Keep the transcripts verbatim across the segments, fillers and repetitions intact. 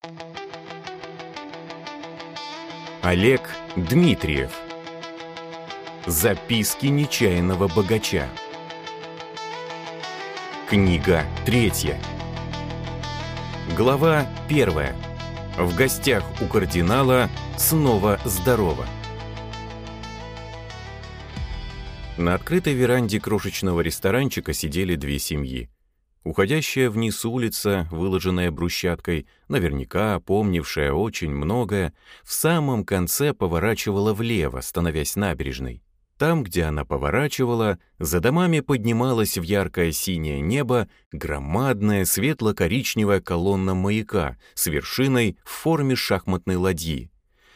Олег Дмитриев. Записки нечаянного богача. Книга третья. Глава первая. В гостях у кардинала снова здорово. На открытой веранде крошечного ресторанчика сидели две семьи. Уходящая вниз улица, выложенная брусчаткой, наверняка помнившая очень многое, в самом конце поворачивала влево, становясь набережной. Там, где она поворачивала, за домами поднималась в яркое синее небо громадная светло-коричневая колонна маяка с вершиной в форме шахматной ладьи.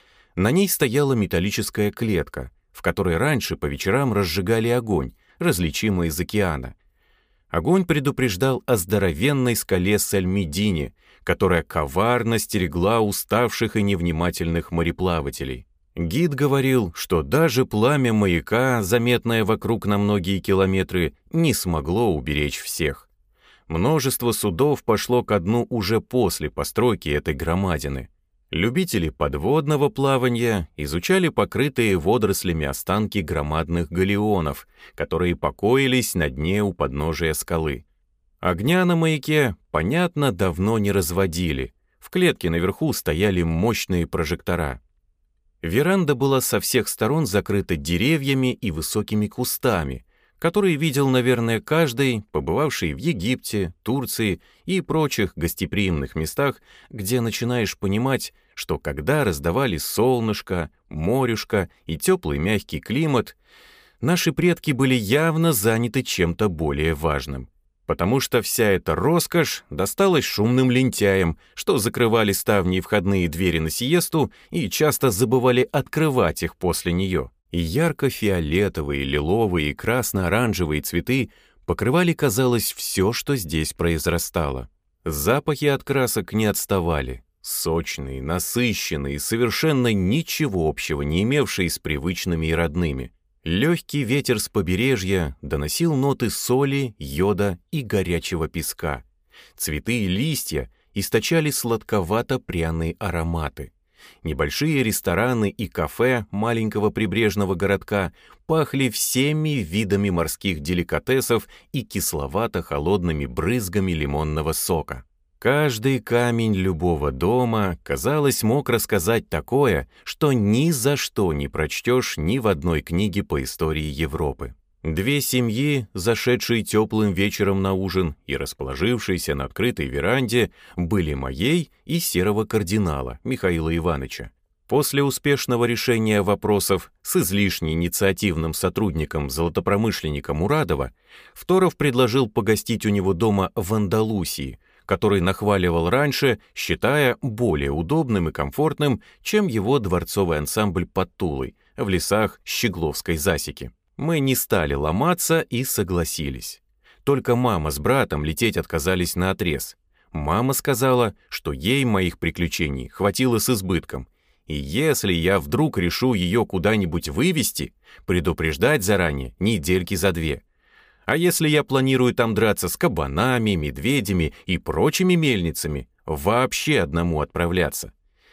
На ней стояла металлическая клетка, в которой раньше по вечерам разжигали огонь, различимый из океана. Огонь предупреждал о здоровенной скале Сальмедине, которая коварно стерегла уставших и невнимательных мореплавателей. Гид говорил, что даже пламя маяка, заметное вокруг на многие километры, не смогло уберечь всех. Множество судов пошло ко дну уже после постройки этой громадины. Любители подводного плавания изучали покрытые водорослями останки громадных галеонов, которые покоились на дне у подножия скалы. Огня на маяке, понятно, давно не разводили. В клетке наверху стояли мощные прожектора. Веранда была со всех сторон закрыта деревьями и высокими кустами, которые видел, наверное, каждый, побывавший в Египте, Турции и прочих гостеприимных местах, где начинаешь понимать, что когда раздавали солнышко, морюшко и теплый мягкий климат, наши предки были явно заняты чем-то более важным. Потому что вся эта роскошь досталась шумным лентяям, что закрывали ставни и входные двери на сиесту и часто забывали открывать их после нее. И ярко-фиолетовые, лиловые и красно-оранжевые цветы покрывали, казалось, все, что здесь произрастало. Запахи от красок не отставали. Сочные, насыщенные, совершенно ничего общего не имевшие с привычными и родными. Легкий ветер с побережья доносил ноты соли, йода и горячего песка. Цветы и листья источали сладковато-пряные ароматы. Небольшие рестораны и кафе маленького прибрежного городка пахли всеми видами морских деликатесов и кисловато-холодными брызгами лимонного сока. Каждый камень любого дома, казалось, мог рассказать такое, что ни за что не прочтешь ни в одной книге по истории Европы. Две семьи, зашедшие теплым вечером на ужин и расположившиеся на открытой веранде, были моей и серого кардинала Михаила Ивановича. После успешного решения вопросов с излишне инициативным сотрудником-золотопромышленником Урадова, Фторов предложил погостить у него дома в Андалусии, который нахваливал раньше, считая более удобным и комфортным, чем его дворцовый ансамбль под Тулой в лесах Щегловской засеки. Мы не стали ломаться и согласились. Только мама с братом лететь отказались наотрез. Мама сказала, что ей моих приключений хватило с избытком, и если я вдруг решу ее куда-нибудь вывести, предупреждать заранее недельки за две. А если я планирую там драться с кабанами, медведями и прочими мельницами, вообще одному отправляться?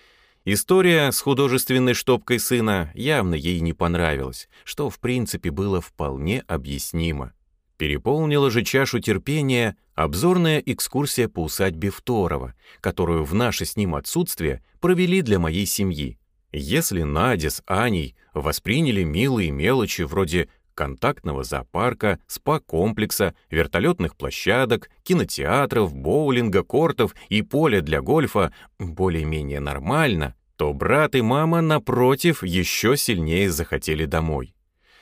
История с художественной штопкой сына явно ей не понравилась, что в принципе было вполне объяснимо. Переполнила же чашу терпения обзорная экскурсия по усадьбе Фторова, которую в наше с ним отсутствие провели для моей семьи. Если Надя с Аней восприняли милые мелочи вроде контактного зоопарка, спа-комплекса, вертолетных площадок, кинотеатров, боулинга, кортов и поля для гольфа более-менее нормально, то брат и мама, напротив, еще сильнее захотели домой.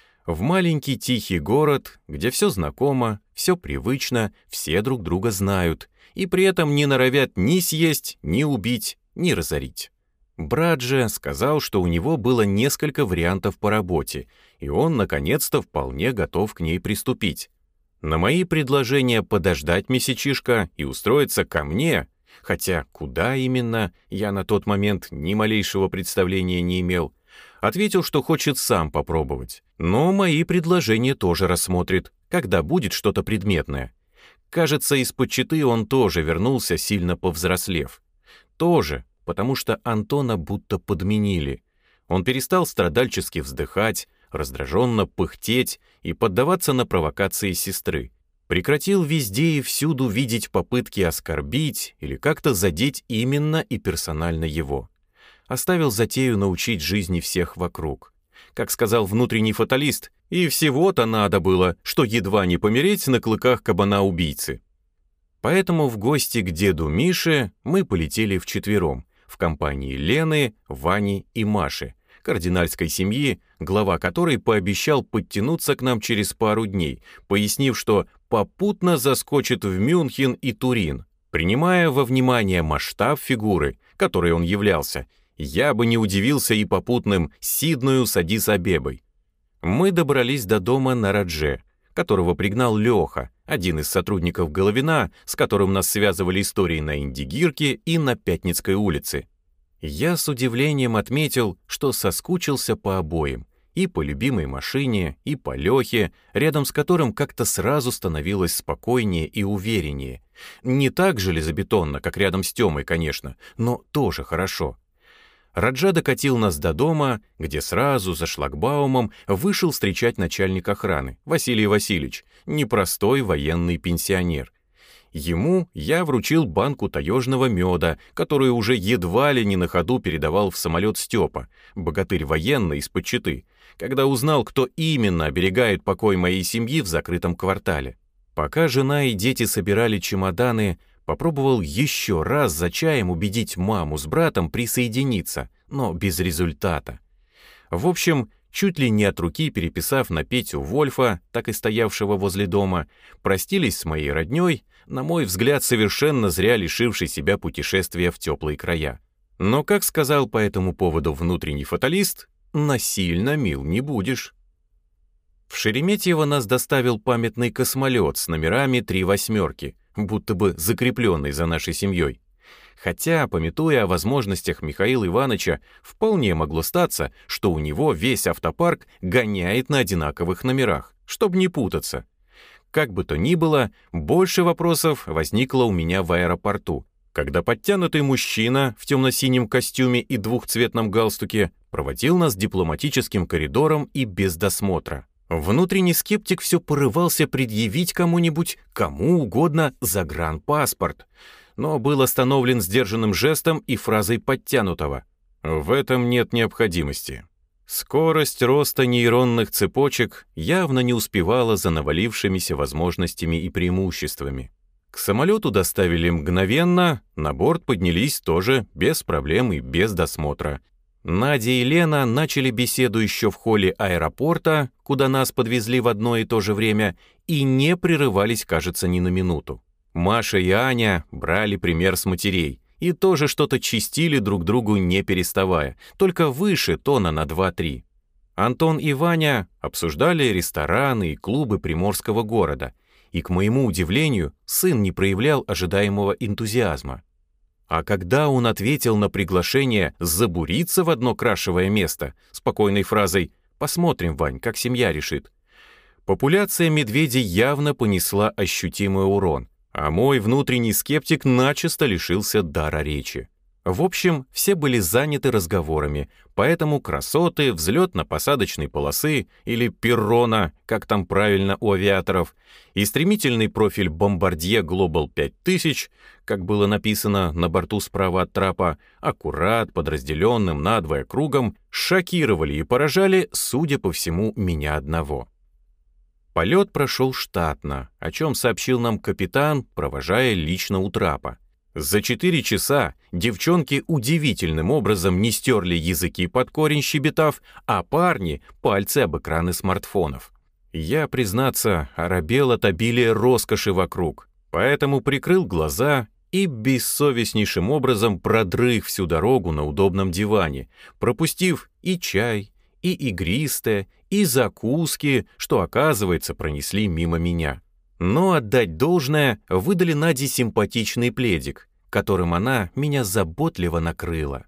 В маленький тихий город, где все знакомо, все привычно, все друг друга знают, и при этом не норовят ни съесть, ни убить, ни разорить. Брат же сказал, что у него было несколько вариантов по работе, и он, наконец-то, вполне готов к ней приступить. На мои предложения подождать месячишко и устроиться ко мне, хотя куда именно, я на тот момент ни малейшего представления не имел, ответил, что хочет сам попробовать, но мои предложения тоже рассмотрит, когда будет что-то предметное. Кажется, из-под Читы он тоже вернулся, сильно повзрослев. Тоже, потому что Антона будто подменили. Он перестал страдальчески вздыхать, раздраженно пыхтеть и поддаваться на провокации сестры. Прекратил везде и всюду видеть попытки оскорбить или как-то задеть именно и персонально его. Оставил затею научить жизни всех вокруг. Как сказал внутренний фаталист, и всего-то надо было, что едва не помереть на клыках кабана-убийцы. Поэтому в гости к деду Мише мы полетели вчетвером, в компании Лены, Вани и Маши, кардинальской семьи, глава которой пообещал подтянуться к нам через пару дней, пояснив, что попутно заскочит в Мюнхен и Турин. Принимая во внимание масштаб фигуры, которой он являлся, я бы не удивился и попутным Сиднею с Аддис-Абебой. Мы добрались до дома на Радже, которого пригнал Леха, один из сотрудников Головина, с которым нас связывали истории на Индигирке и на Пятницкой улице. Я с удивлением отметил, что соскучился по обоим, и по любимой машине, и по Лехе, рядом с которым как-то сразу становилось спокойнее и увереннее. Не так железобетонно, как рядом с Тёмой, конечно, но тоже хорошо. Раджа докатил нас до дома, где сразу за шлагбаумом вышел встречать начальник охраны, Василий Васильевич, непростой военный пенсионер. Ему я вручил банку таежного меда, которую уже едва ли не на ходу передавал в самолет Степа, богатырь военный из-под Читы, когда узнал, кто именно оберегает покой моей семьи в закрытом квартале. Пока жена и дети собирали чемоданы, попробовал еще раз за чаем убедить маму с братом присоединиться, но без результата. В общем, чуть ли не от руки переписав на Петю Вольфа, так и стоявшего возле дома, простились с моей роднёй, на мой взгляд, совершенно зря лишивший себя путешествия в теплые края. Но, как сказал по этому поводу внутренний фаталист, насильно мил не будешь. В Шереметьево нас доставил памятный космолет с номерами три восьмерки, будто бы закрепленный за нашей семьей. Хотя, памятуя о возможностях Михаила Ивановича, вполне могло статься, что у него весь автопарк гоняет на одинаковых номерах, чтобы не путаться. Как бы то ни было, больше вопросов возникло у меня в аэропорту, когда подтянутый мужчина в темно-синем костюме и двухцветном галстуке проводил нас дипломатическим коридором и без досмотра. Внутренний скептик все порывался предъявить кому-нибудь, кому угодно, загранпаспорт, но был остановлен сдержанным жестом и фразой подтянутого: «В этом нет необходимости». Скорость роста нейронных цепочек явно не успевала за навалившимися возможностями и преимуществами. К самолету доставили мгновенно, на борт поднялись тоже без проблем и без досмотра. Надя и Лена начали беседу еще в холле аэропорта, куда нас подвезли в одно и то же время, и не прерывались, кажется, ни на минуту. Маша и Аня брали пример с матерей и тоже что-то чистили друг другу не переставая, только выше тона на два-три. Антон и Ваня обсуждали рестораны и клубы приморского города, и, к моему удивлению, сын не проявлял ожидаемого энтузиазма. А когда он ответил на приглашение забуриться в одно крашевое место спокойной фразой «Посмотрим, Вань, как семья решит», популяция медведей явно понесла ощутимый урон, а мой внутренний скептик начисто лишился дара речи. В общем, все были заняты разговорами, поэтому красоты взлетно-посадочной полосы или перрона, как там правильно у авиаторов, и стремительный профиль Bombardier Global пять тысяч, как было написано на борту справа от трапа, аккурат под разделенным надвое кругом, шокировали и поражали, судя по всему, меня одного. Полет прошел штатно, о чем сообщил нам капитан, провожая лично у трапа. За четыре часа девчонки удивительным образом не стерли языки под корень щебетав, а парни — пальцы об экраны смартфонов. Я, признаться, оробел от обилия роскоши вокруг, поэтому прикрыл глаза и бессовестнейшим образом продрых всю дорогу на удобном диване, пропустив и чай, и игристое, и закуски, что, оказывается, пронесли мимо меня. Но отдать должное, выдали Наде симпатичный пледик, которым она меня заботливо накрыла.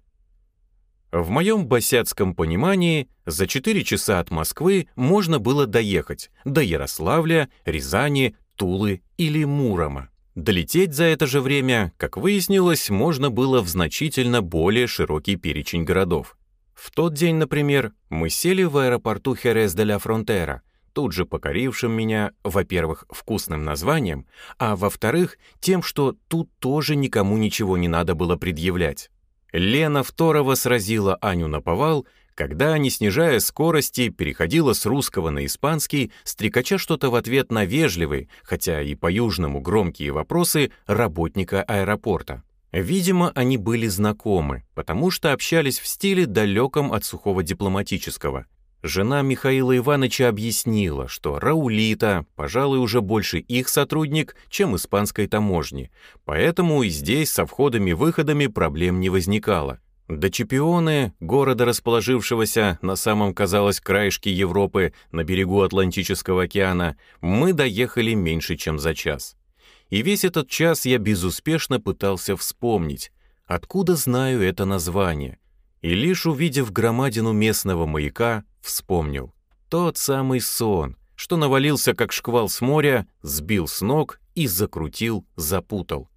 В моем босяцком понимании за четыре часа от Москвы можно было доехать до Ярославля, Рязани, Тулы или Мурома. Долететь за это же время, как выяснилось, можно было в значительно более широкий перечень городов. В тот день, например, мы сели в аэропорту Херес де ла Фронтера, тут же покорившим меня, во-первых, вкусным названием, а во-вторых, тем, что тут тоже никому ничего не надо было предъявлять. Лена Второва сразила Аню наповал, когда, не снижая скорости, переходила с русского на испанский, стрекача что-то в ответ на вежливые, хотя и по-южному громкие вопросы работника аэропорта. Видимо, они были знакомы, потому что общались в стиле, далеком от сухого дипломатического. Жена Михаила Ивановича объяснила, что Раулита, пожалуй, уже больше их сотрудник, чем испанской таможни, поэтому и здесь со входами-выходами проблем не возникало. До Чепионы, города, расположившегося на самом, казалось, краешке Европы, на берегу Атлантического океана, мы доехали меньше, чем за час. И весь этот час я безуспешно пытался вспомнить, откуда знаю это название, и лишь увидев громадину местного маяка, вспомнил. Тот самый сон, что навалился как шквал с моря, сбил с ног и закрутил, запутал,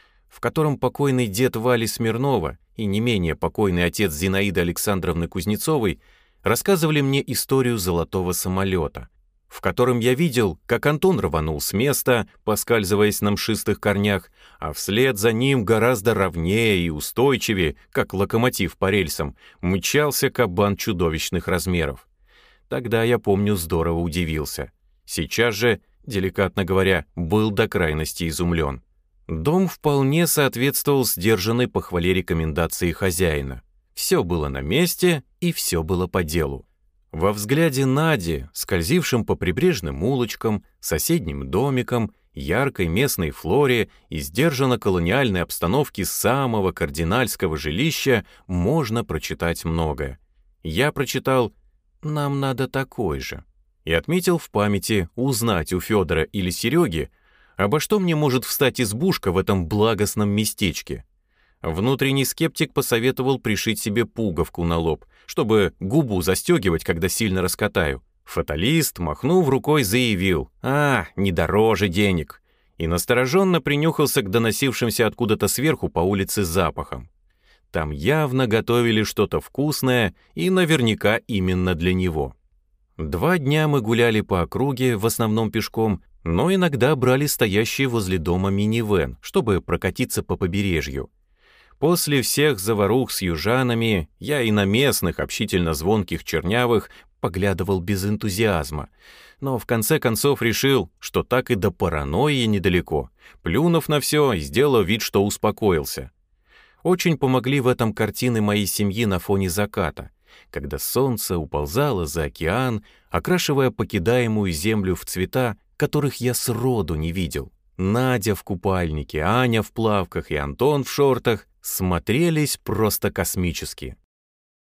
в котором покойный дед Вали Смирнова и не менее покойный отец Зинаиды Александровны Кузнецовой рассказывали мне историю золотого самолета, в котором я видел, как Антон рванул с места, поскальзываясь на мшистых корнях, а вслед за ним гораздо ровнее и устойчивее, как локомотив по рельсам, мчался кабан чудовищных размеров. Тогда, я помню, здорово удивился. Сейчас же, деликатно говоря, был до крайности изумлен. Дом вполне соответствовал сдержанной похвале рекомендации хозяина. Все было на месте и все было по делу. Во взгляде Нади, скользившем по прибрежным улочкам, соседним домикам, яркой местной флоре и сдержанно-колониальной обстановке самого кардинальского жилища, можно прочитать многое. Я прочитал «Нам надо такой же» и отметил в памяти узнать у Федора или Сереги, обо что мне может встать избушка в этом благостном местечке. Внутренний скептик посоветовал пришить себе пуговку на лоб, чтобы губу застегивать, когда сильно раскатаю. Фаталист, махнув рукой, заявил: «А, не дороже денег», и настороженно принюхался к доносившимся откуда-то сверху по улице запахам. Там явно готовили что-то вкусное и наверняка именно для него. Два дня мы гуляли по округе, в основном пешком, но иногда брали стоящий возле дома минивэн, чтобы прокатиться по побережью. После всех заварух с южанами я и на местных, общительно звонких чернявых, поглядывал без энтузиазма, но в конце концов решил, что так и до паранойи недалеко, плюнув на все и сделав вид, что успокоился. Очень помогли в этом картины моей семьи на фоне заката, когда солнце уползало за океан, окрашивая покидаемую землю в цвета, которых я сроду не видел. Надя в купальнике, Аня в плавках и Антон в шортах смотрелись просто космически.